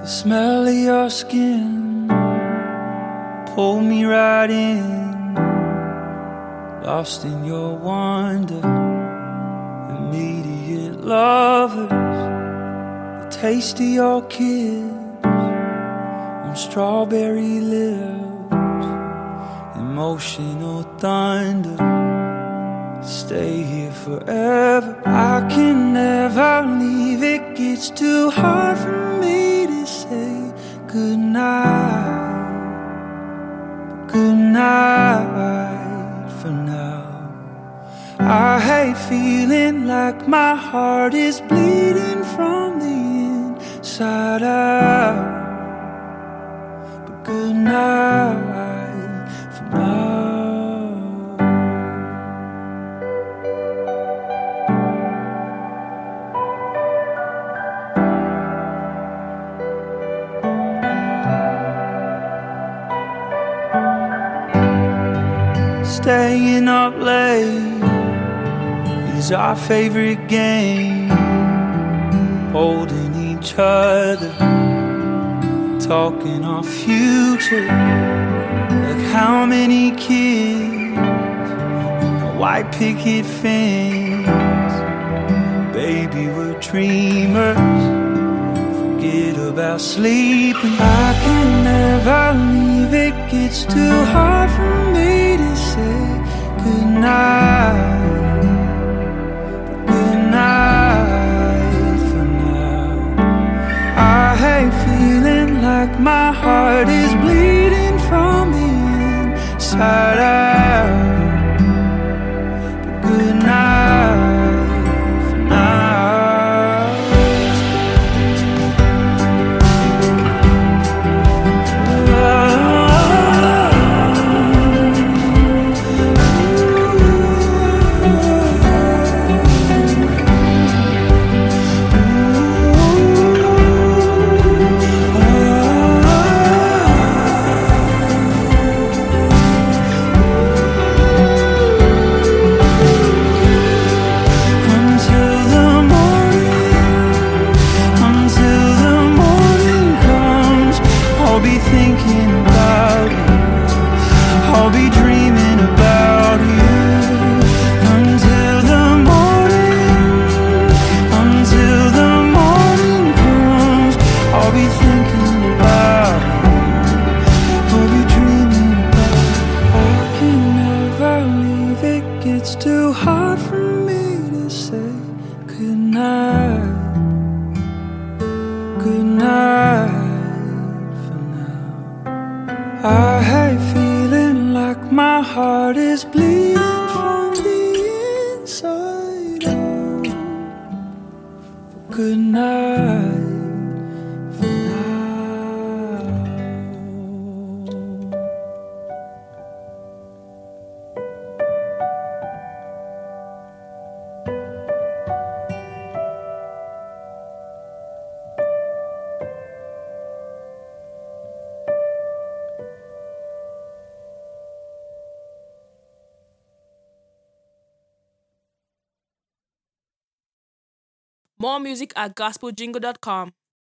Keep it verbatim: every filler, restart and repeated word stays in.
Smell of your skin pulled me right in, lost in your wonder. Immediate lovers, the taste of your kiss on strawberry lips, emotional thunder. Stay here forever. I can never leave. It gets too hard for me to say goodnight. Goodnight for now. I hate feeling like my heart is bleeding from the inside out. But goodnight for now. Staying up late is our favorite game, holding each other, talking our future. Like how many kids in the white picket fence. Baby, we're dreamers, forget about sleeping. I can never leave. It gets too hard for me to say goodnight. Goodnight for now. I hate feeling like my heart is bleeding from the inside out. But goodnight for now. I hate feeling like my heart is bleeding from the inside out. Good night for now. More music at gospel jingle dot com.